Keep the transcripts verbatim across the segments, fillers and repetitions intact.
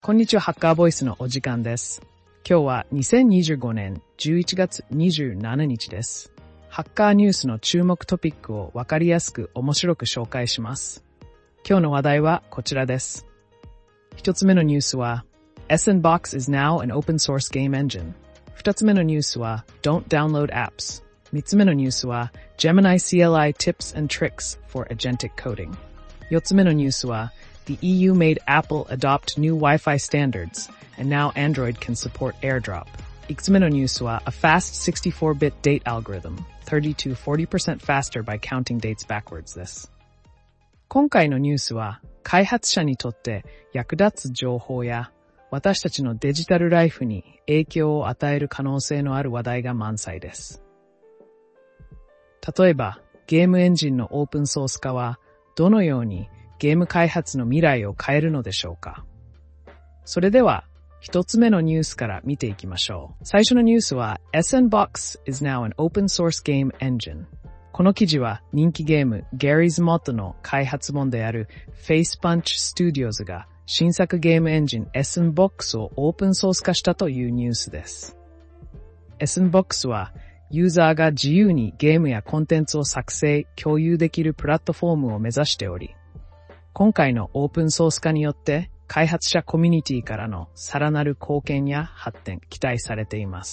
こんにちは、ハッカーボイスのお時間です。今日はにせんにじゅうごねんじゅういちがつにじゅうしちにちです。ハッカーニュースの注目トピックをわかりやすく面白く紹介します。今日の話題はこちらです。一つ目のニュースは エスエヌボックス is now an open source game engine。二つ目のニュースは Don't download apps。三つ目のニュースは Gemini シーエルアイ tips and tricks for agentic coding。四つ目のニュースはThe E U made Apple adopt new Wi-Fi standards, and now Android can support AirDrop. いくつめのニュースは A fast sixty-four bit date algorithm, thirty to forty percent faster by counting dates backwards です。今回のニュースは、開発者にとって役立つ情報や、私たちのデジタルライフに影響を与える可能性のある話題が満載です。例えば、ゲームエンジンのオープンソース化は、どのようにゲーム開発の未来を変えるのでしょうか。それでは、一つ目のニュースから見ていきましょう。最初のニュースは エスエヌボックス is now an open source game engine。この記事は人気ゲーム Garry's Mod の開発本である FacePunch Studios が新作ゲームエンジン エスエヌボックス をオープンソース化したというニュースです。エスエヌボックス はユーザーが自由にゲームやコンテンツを作成、共有できるプラットフォームを目指しており、今回のオープンソース化によって開発者コミュニティからのさらなる貢献や発展期待されています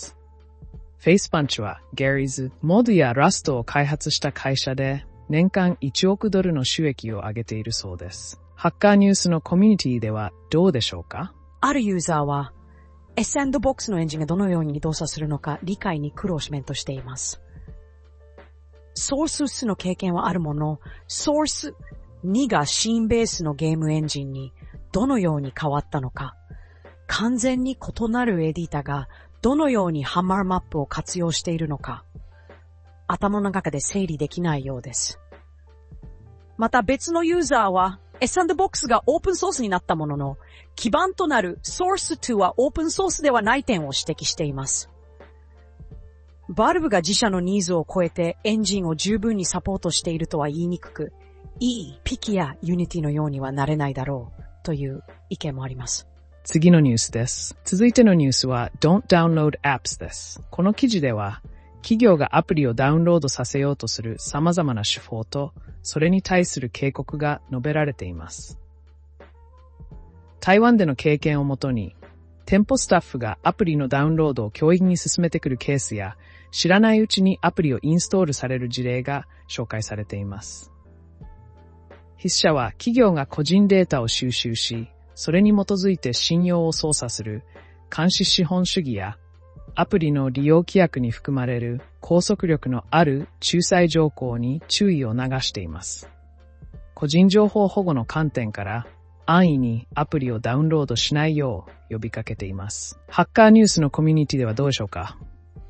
。FacePunch は Garry's Mod や Rust を開発した会社で年間いちおくドルの収益を上げているそうです。ハッカーニュースのコミュニティではどうでしょうか？ あるユーザーは エスエヌボックス のエンジンがどのように動作するのか理解に苦労しメントしています。ソースの経験はあるものの、ソースにがシーンベースのゲームエンジンにどのように変わったのか、完全に異なるエディタがどのようにハマーマップを活用しているのか、頭の中で整理できないようです。また別のユーザーは エスエヌボックス がオープンソースになったものの、基盤となる ソースにはオープンソースではない点を指摘しています。バルブが自社のニーズを超えてエンジンを十分にサポートしているとは言いにくく、いいピキやユニティのようにはなれないだろうという意見もあります。 次のニュースです。続いてのニュースは Don't download apps です。この記事では企業がアプリをダウンロードさせようとする様々な手法とそれに対する警告が述べられています。台湾での経験をもとに店舗スタッフがアプリのダウンロードを強引に進めてくるケースや知らないうちにアプリをインストールされる事例が紹介されています。筆者は企業が個人データを収集し、それに基づいて信用を操作する監視資本主義やアプリの利用規約に含まれる拘束力のある仲裁条項に注意を促しています。個人情報保護の観点から安易にアプリをダウンロードしないよう呼びかけています。ハッカーニュースのコミュニティではどうでしょうか？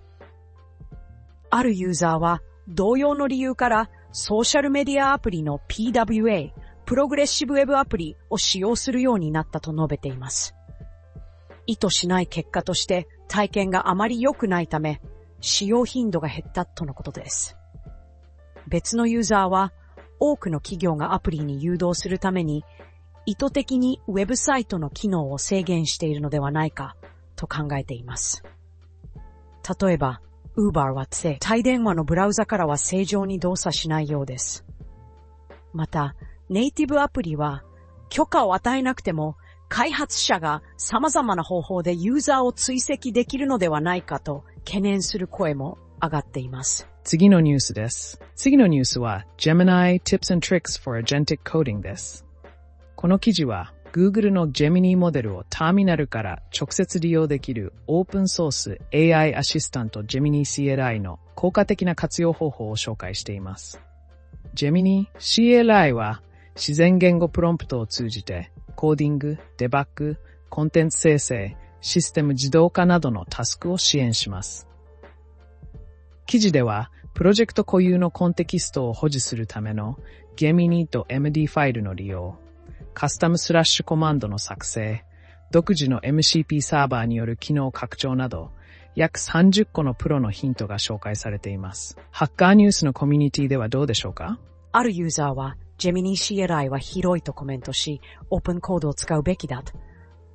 あるユーザーは同様の理由からソーシャルメディアアプリの ピーダブリューエー、プログレッシブウェブアプリを使用するようになったと述べています。意図しない結果として体験があまり良くないため、使用頻度が減ったとのことです。別のユーザーは、多くの企業がアプリに誘導するために、意図的にウェブサイトの機能を制限しているのではないかと考えています。例えば、Uber はタイ電話のブラウザからは正常に動作しないようです。また、ネイティブアプリは許可を与えなくても開発者が様々な方法でユーザーを追跡できるのではないかと懸念する声も上がっています。 次のニュースです。次のニュースは Gemini tips and tricks for agentic coding です。この記事はGoogle の Gemini モデルをターミナルから直接利用できるオープンソース エーアイ アシスタント Gemini シーエルアイ の効果的な活用方法を紹介しています。Gemini シーエルアイ は自然言語プロンプトを通じてコーディング、デバッグ、コンテンツ生成、システム自動化などのタスクを支援します。記事ではプロジェクト固有のコンテキストを保持するための Gemini と エムディー ファイルの利用、カスタムスラッシュコマンドの作成、独自の エムシーピー サーバーによる機能拡張など、約さんじゅっこのプロのヒントが紹介されています。ハッカーニュースのコミュニティではどうでしょうか？ あるユーザーは、Gemini シーエルアイ は広いとコメントし、オープンコードを使うべきだと。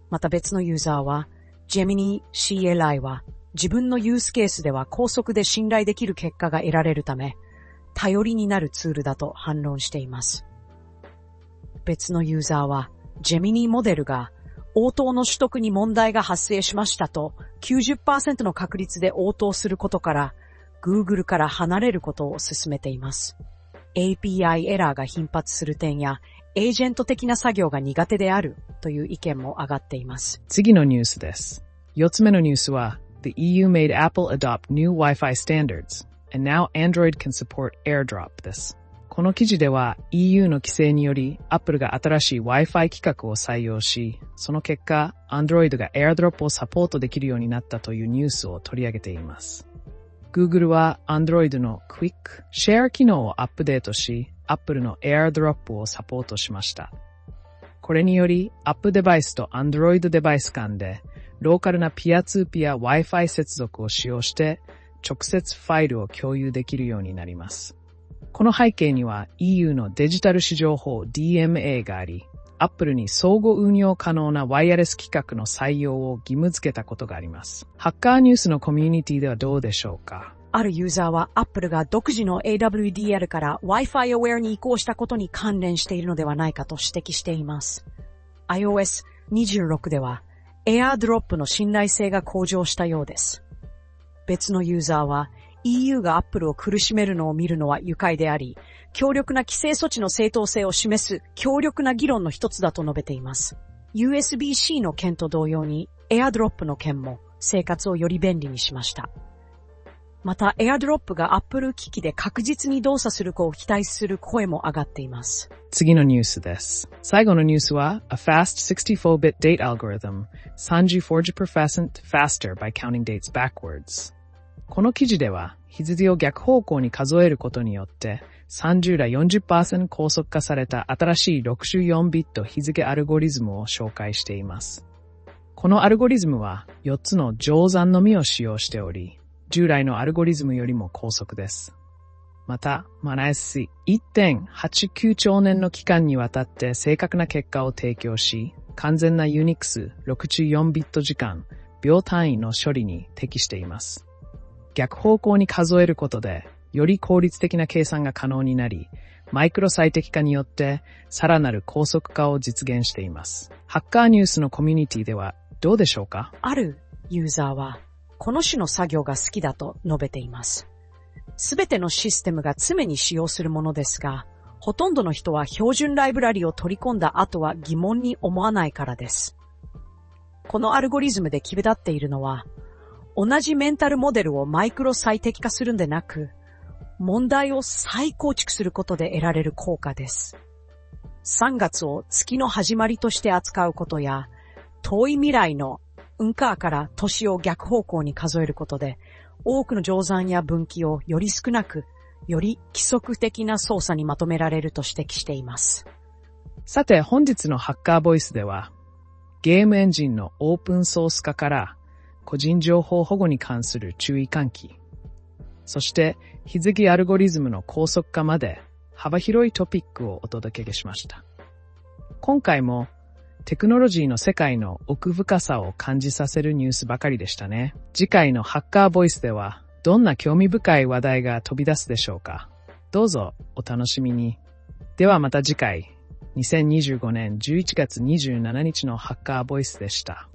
また別のユーザーは、Gemini シーエルアイ は自分のユースケースでは高速で信頼できる結果が得られるため、頼りになるツールだと反論しています。別のユーザーは、Gemini モデルが応答の取得に問題が発生しましたと きゅうじゅっパーセント の確率で応答することから、Google から離れることを勧めています。エーピーアイ エラーが頻発する点や、エージェント的な作業が苦手であるという意見も上がっています。 次のニュースです。四つ目のニュースは、The イーユー made Apple adopt new Wi-Fi standards, and now Android can support AirDrop です。この記事では イーユー の規制により Apple が新しい Wi-Fi 規格を採用し、その結果 Android が AirDrop をサポートできるようになったというニュースを取り上げています。Google は Android の Quick Share 機能をアップデートし、Apple の AirDrop をサポートしました。これにより App デバイスと Android デバイス間でローカルなピアツーピア Wi-Fi 接続を使用して直接ファイルを共有できるようになります。この背景には イーユー のデジタル市場法 ディーエムエー があり、Apple に相互運用可能なワイヤレス規格の採用を義務付けたことがあります。ハッカーニュースのコミュニティではどうでしょうか？ あるユーザーは Apple が独自の エーダブリューディーエル から Wi-Fi Aware に移行したことに関連しているのではないかと指摘しています。アイオーエスにじゅうろく では AirDrop の信頼性が向上したようです。別のユーザーは イーユー が Apple を苦しめるのを見るのは愉快であり、強力な規制措置の正当性を示す強力な議論の一つだと述べています。ユーエスビーシー の件と同様に AirDrop の件も生活をより便利にしました。また AirDrop が Apple 機器で確実に動作する子を期待する声も上がっています。 次のニュースです。最後のニュースは A fast シクスティフォービット date algorithm さんじゅうよんパーセント faster by counting dates backwards。この記事では日付を逆方向に数えることによってさんじゅうからよんじゅっパーセント 高速化された新しいろくじゅうよんビット日付アルゴリズムを紹介しています。このアルゴリズムはよっつの乗算のみを使用しており、従来のアルゴリズムよりも高速です。また、マナエス いってんはちきゅうちょう年の期間にわたって正確な結果を提供し、完全なユニックスろくじゅうよんビット時間、秒単位の処理に適しています。逆方向に数えることで、より効率的な計算が可能になり、マイクロ最適化によってさらなる高速化を実現しています。ハッカーニュースのコミュニティではどうでしょうか？ あるユーザーは、この種の作業が好きだと述べています。すべてのシステムが常に使用するものですが、ほとんどの人は標準ライブラリを取り込んだ後は疑問に思わないからです。このアルゴリズムで際立っているのは、同じメンタルモデルをマイクロ最適化するんでなく、問題を再構築することで得られる効果です。さんがつを月の始まりとして扱うことや、遠い未来の運河から年を逆方向に数えることで、多くの乗算や分岐をより少なく、より規則的な操作にまとめられると指摘しています。 さて本日のハッカーボイスでは、ゲームエンジンのオープンソース化から個人情報保護に関する注意喚起、そして日付アルゴリズムの高速化まで幅広いトピックをお届けしました。今回もテクノロジーの世界の奥深さを感じさせるニュースばかりでしたね。次回のハッカーボイスではどんな興味深い話題が飛び出すでしょうか。どうぞお楽しみに。ではまた次回、にせんにじゅうごねんじゅういちがつにじゅうしちにちのハッカーボイスでした。